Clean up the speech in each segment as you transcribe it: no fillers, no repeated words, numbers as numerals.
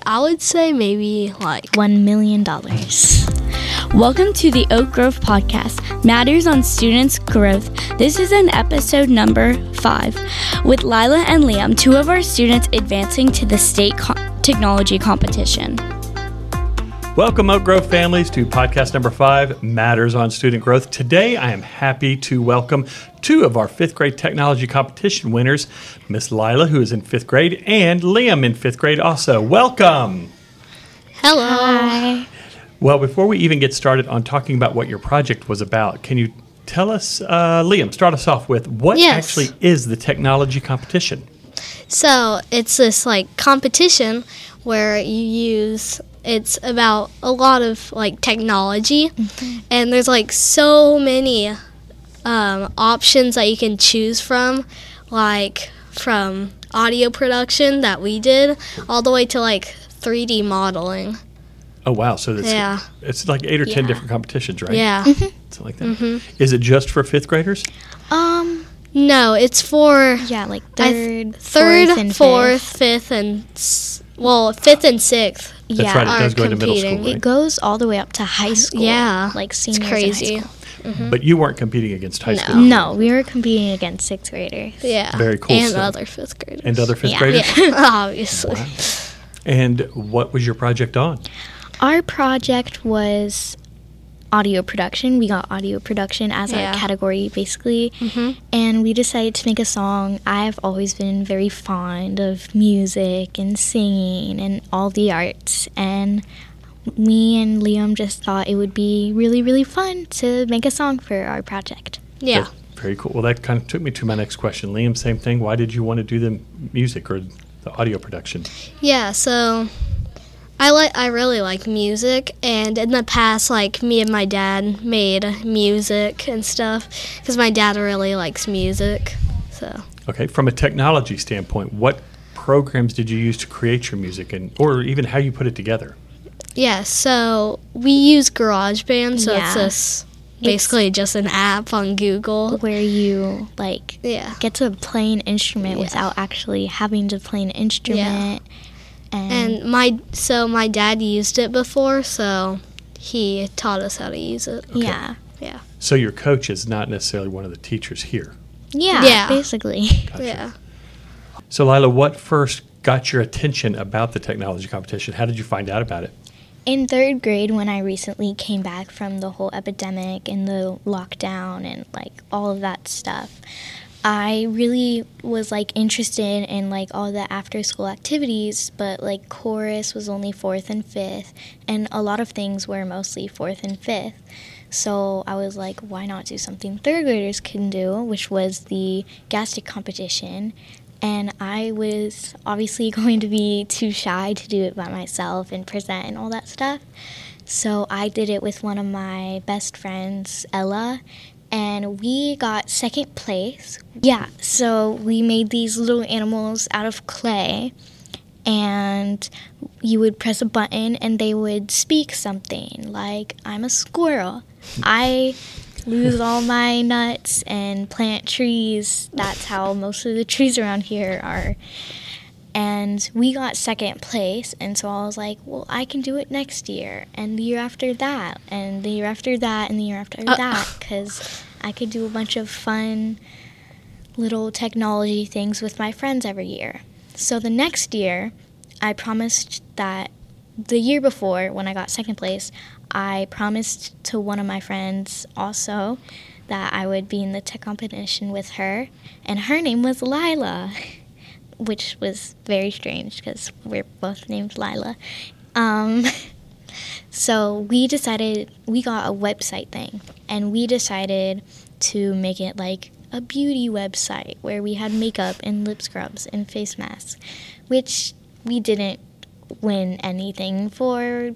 I would say maybe like $1 million. Welcome to the Oak Grove Podcast, Matters on Students' Growth. This is an episode number 5 with Lila and Liam, 2 of our students advancing to the state technology competition. Welcome, Oak Grove families, to podcast number 5, Matters on Student Growth. Today, I am happy to welcome 2 of our 5th grade technology competition winners, Miss Lila, who is in 5th grade, and Liam in 5th grade also. Welcome. hello. Hi. Well, before we even get started on talking about what your project was about, can you tell us, Liam, start us off with what actually is the technology competition? So it's this like competition where it's about a lot of like technology, and there's like so many options that you can choose from, like from audio production that we did all the way to like 3D modeling. Oh, wow. So it's like 8 or 10 different competitions, right? Yeah. Something like that. Is it just for 5th graders? No, it's for like third, fourth, fifth, and 5th and 6th. That's right. It does go into middle school, right? It goes all the way up to high school. Yeah. Like seniors It's crazy. in high school. But you weren't competing against high school. No, we were competing against 6th graders. Yeah. Very cool. And other 5th graders. And other 5th graders? Yeah, obviously. Wow. And what was your project on? Our project was audio production. We got audio production as our category, basically. And we decided to make a song. I've always been very fond of music and singing and all the arts. And me and Liam just thought it would be really, really fun to make a song for our project. Yeah. Very cool. Well, that kind of took me to my next question. Liam, same thing. Why did you want to do the music or the audio production? Yeah, so I really like music, and in the past, like, me and my dad made music and stuff, because my dad really likes music, so. Okay, from a technology standpoint, what programs did you use to create your music, or even how you put it together? Yeah, so we use GarageBand, so it's basically just an app on Google. Where you, get to play an instrument without actually having to play an instrument. And my dad used it before, so he taught us how to use it. Okay. Yeah. So your coach is not necessarily one of the teachers here. Yeah. Basically. Gotcha. Yeah. So Lila, what first got your attention about the technology competition? How did you find out about it? In 3rd grade, when I recently came back from the whole epidemic and the lockdown and all of that stuff, I really was interested in all the after school activities, but chorus was only 4th and 5th, and a lot of things were mostly 4th and 5th. So I was like, why not do something 3rd graders can do, which was the gas stick competition. And I was obviously going to be too shy to do it by myself and present and all that stuff. So I did it with one of my best friends, Ella, and we got 2nd place. Yeah, so we made these little animals out of clay, and you would press a button and they would speak something like, I'm a squirrel. I lose all my nuts and plant trees. That's how most of the trees around here are. And we got 2nd place, and so I was like, well, I can do it next year, and the year after that, and the year after that, and the year after that, because I could do a bunch of fun little technology things with my friends every year. So the next year, I promised that the year before, when I got 2nd place, I promised to one of my friends also that I would be in the tech competition with her, and her name was Lila, which was very strange because we're both named Lila. So we got a website thing, and we decided to make it like a beauty website where we had makeup and lip scrubs and face masks, which we didn't win anything for.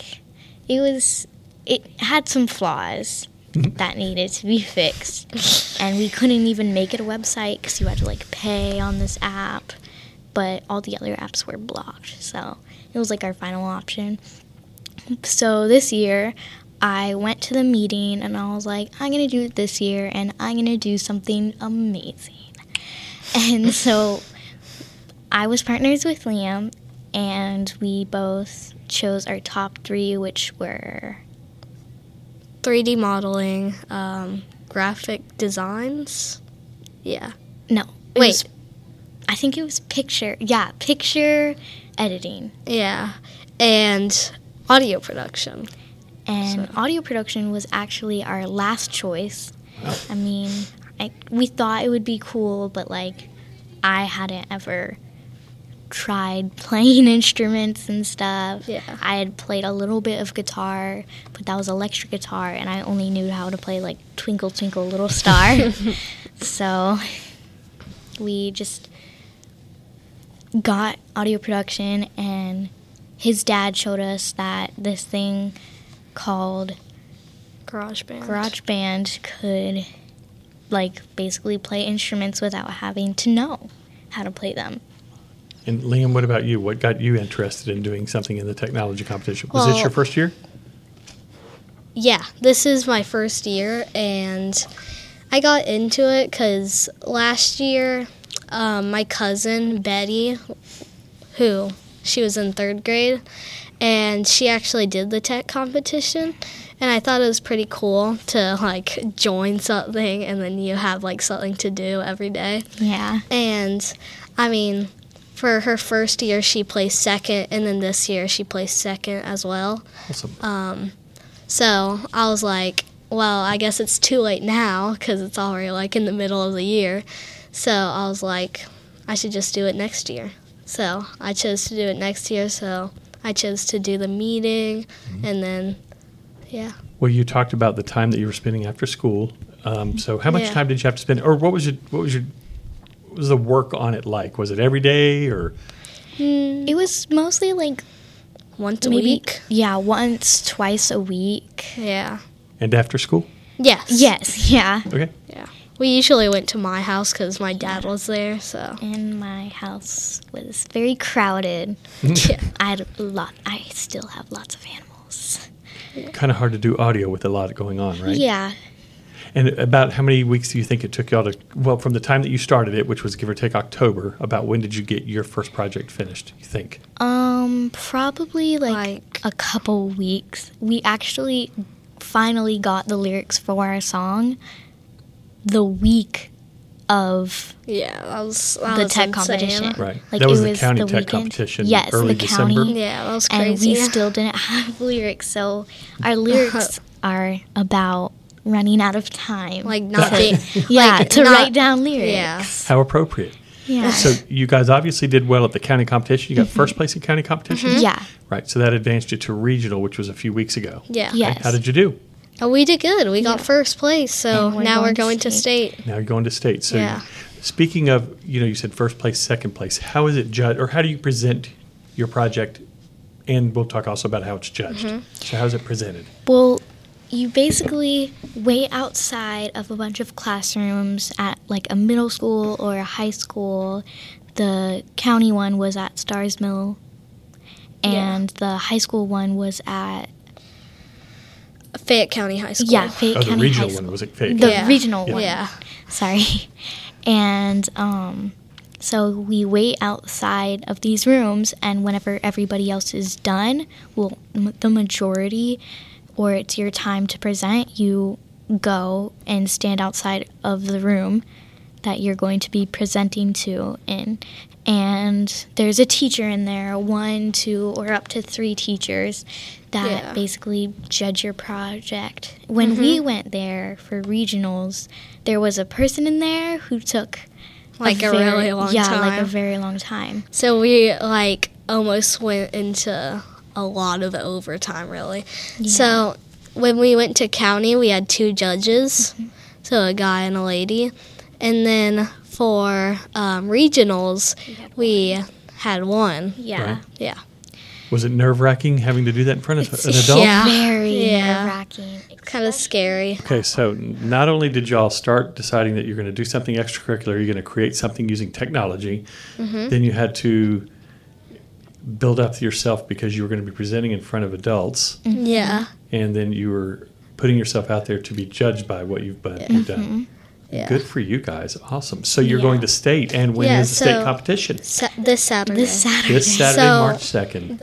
It had some flaws that needed to be fixed, and we couldn't even make it a website because you had to pay on this app, but all the other apps were blocked, so it was our final option. So this year I went to the meeting and I was like, I'm gonna do it this year, and I'm gonna do something amazing. And so I was partners with Liam, and we both chose our top 3, which were 3D modeling, graphic designs. Yeah. no. Wait. I think it was picture editing. Yeah. And audio production. And audio production was actually our last choice. I mean, we thought it would be cool, but like I hadn't ever tried playing instruments and stuff. Yeah. I had played a little bit of guitar, but that was electric guitar, and I only knew how to play like Twinkle Twinkle Little Star. So we just got audio production, and his dad showed us that this thing called GarageBand could like basically play instruments without having to know how to play them. And Liam, what about you? What got you interested in doing something in the technology competition? Was this Well, your first year? Yeah, this is my first year, and I got into it because last year my cousin Betty, she was in 3rd grade, and she actually did the tech competition, and I thought it was pretty cool to like join something and then you have like something to do every day. Yeah. And I mean, for her first year she placed 2nd, and then this year she placed 2nd as well. Awesome. So I was like, well, I guess it's too late now because it's already like in the middle of the year. So I was like, I should just do it next year. So I chose to do it next year. So I chose to do the meeting, and then, yeah. Well, you talked about the time that you were spending after school. So how much Yeah. time did you have to spend, or what was the work on it like? Was it every day, or? It was mostly like Once a maybe week. Yeah, once, twice a week. Yeah. And after school? Yes. Yes, yeah. Okay. Yeah. We usually went to my house because my dad was there. So. And my house was very crowded. Yeah. I still have lots of animals. Kind of hard to do audio with a lot going on, right? Yeah. And about how many weeks do you think it took y'all to, well, from the time that you started it, which was give or take October, about when did you get your first project finished, you think? Probably like a couple weeks. We actually finally got the lyrics for our song the week of Yeah, that was the tech insane. competition. Right. Like that was it the was county the tech weekend. competition Yes, early the county. December. Yeah, that was And crazy. we still didn't have lyrics, so our lyrics are about running out of time. Like not being. yeah, like, to not- write down lyrics. Yeah. How appropriate. Yeah. So you guys obviously did well at the county competition. You got first place in county competition? Yeah. Right. So that advanced you to regional, which was a few weeks ago. Yeah. Yeah. How did you do? Oh, we did good. We got first place. So And we're now we're going going to to state. Now you're going to state. So Yeah. speaking of, you said first place, second place. How is it judged, or how do you present your project? And we'll talk also about how it's judged. So how is it presented? Well, you basically wait outside of a bunch of classrooms at like a middle school or a high school. The county one was at Stars Mill, and the high school one was at Fayette County High School. Fayette Oh, the County regional High School. one was at Fayette. The Yeah. regional one. Yeah. Sorry. And so we wait outside of these rooms, and whenever everybody else is done, well, the majority, or it's your time to present, you go and stand outside of the room that you're going to be presenting to in. And there's a teacher in there, 1, 2, or up to 3 teachers that Yeah. basically judge your project. When we went there for regionals, there was a person in there who took Like a really long like a time. very long time. So we like almost went into a lot of overtime, really. So when we went to county, we had 2 judges, so a guy and a lady. And then for regionals, we had 1. Yeah. Right. Yeah. Was it nerve-wracking having to do that in front of an adult? Yeah. Very Yeah. nerve-wracking. Kind of scary. Okay, so not only did y'all start deciding that you're going to do something extracurricular, you're going to create something using technology, then you had to build up yourself because you were going to be presenting in front of adults, Yeah. and then you were putting yourself out there to be judged by what you've done. Yeah. Good for you guys. Awesome. So you're Yeah. going to state, and when Yeah, is the state so- competition? This Saturday. This Saturday. This Saturday, So- March 2nd.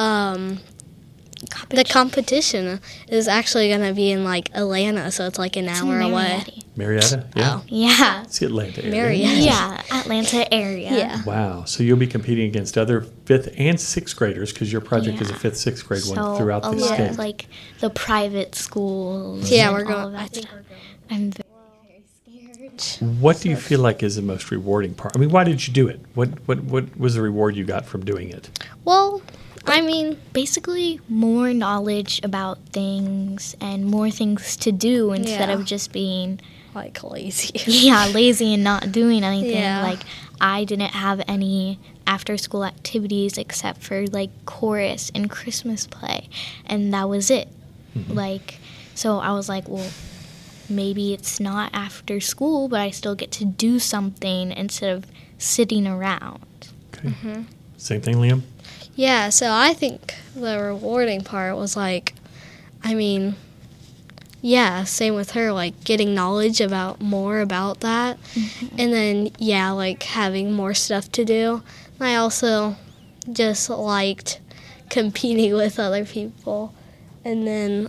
The competition is actually going to be in like Atlanta, so it's like an hour away. Marietta? Yeah. Yeah. It's the Atlanta area. Marietta. Yeah, Atlanta area. Yeah. Wow. So you'll be competing against other 5th and 6th graders because your project is a Yeah. 5th, 6th grade one So throughout a the lot state. of like the private schools. Yeah, and we're all going. of I that think stuff. we're going. I'm very scared. What do you feel like is the most rewarding part? I mean, why did you do it? What was the reward you got from doing it? Well, I mean, Basically, more knowledge about things and more things to do instead Yeah. of just being like lazy. lazy and not doing anything. Yeah. Like I didn't have any after school activities except for like chorus and Christmas play, and that was it. Like, so I was like, well, maybe it's not after school, but I still get to do something instead of sitting around. Okay. Same thing, Liam? Yeah, so I think the rewarding part was like, I mean, yeah, same with her, like getting knowledge about more about that. And then, yeah, like having more stuff to do. And I also just liked competing with other people. And then,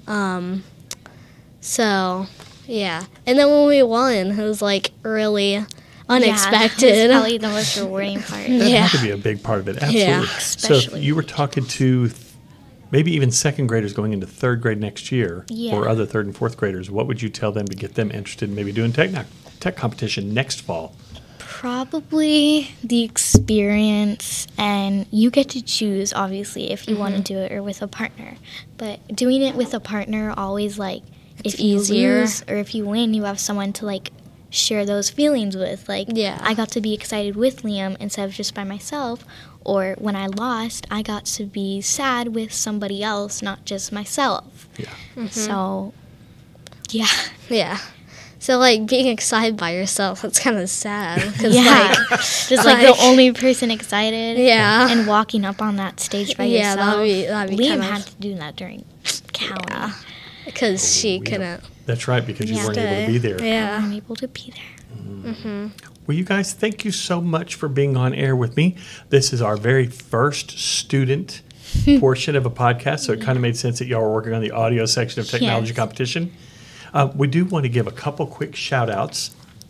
so, yeah. And then when we won, it was like really unexpected. Yeah, that was probably the most rewarding part. That Yeah. had to be a big part of it. Absolutely. Yeah. So if Especially you were talking to maybe even 2nd graders going into 3rd grade next year, Yeah. or other 3rd and 4th graders, what would you tell them to get them interested in maybe doing tech competition next fall? Probably the experience, and you get to choose, obviously, if you want to do it or with a partner. But doing it with a partner always, like, It's if you easier. lose or if you win, you have someone to, like, share those feelings with. Like, Yeah. I got to be excited with Liam instead of just by myself. Or when I lost, I got to be sad with somebody else, not just myself. Yeah. So, yeah. Yeah. So, like, being excited by yourself, that's kind of sad. Cause, Yeah. like, Just like the only person excited. Yeah. And walking up on that stage by Yeah, yourself. that'd be Liam kind of- had to do that during county. Yeah. Because she couldn't. That's right, because you Yeah. weren't able to be there. I Yeah. wasn't able to be there. Well, you guys, thank you so much for being on air with me. This is our very first student portion of a podcast, so it kind of made sense that y'all were working on the audio section of Technology Yes. Competition. We do want to give a couple quick shout-outs.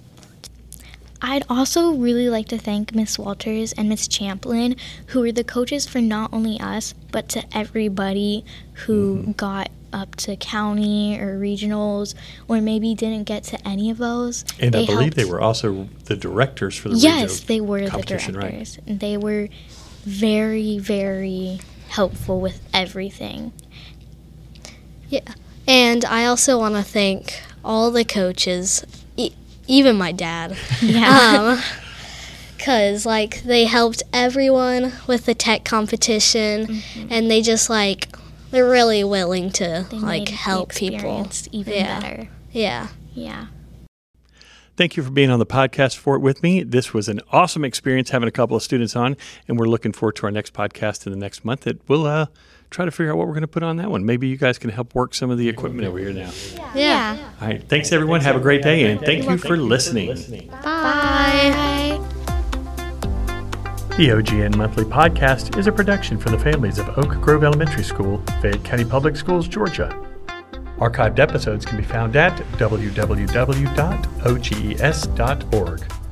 I'd also really like to thank Miss Walters and Miss Champlin, who were the coaches for not only us, but to everybody who got up to county or regionals, or maybe didn't get to any of those. And I believe helped- they were also the directors for the Yes, regional they were the competition, right? directors. And they were very, very helpful with everything. Yeah. And I also want to thank all the coaches, even my dad. Yeah. Because, like, they helped everyone with the tech competition, and they just, like, they're really willing to, They like, made the help people. experience even Yeah. better. Yeah. Yeah. Thank you for being on the podcast for it with me. This was an awesome experience having a couple of students on, and we're looking forward to our next podcast in the next month that we'll try to figure out what we're going to put on that one. Maybe you guys can help work some of the equipment over here now. Yeah. All right. Thanks, everyone. Have a great day, and thank you for listening. Bye. The OGN Monthly Podcast is a production for the families of Oak Grove Elementary School, Fayette County Public Schools, Georgia. Archived episodes can be found at www.oges.org.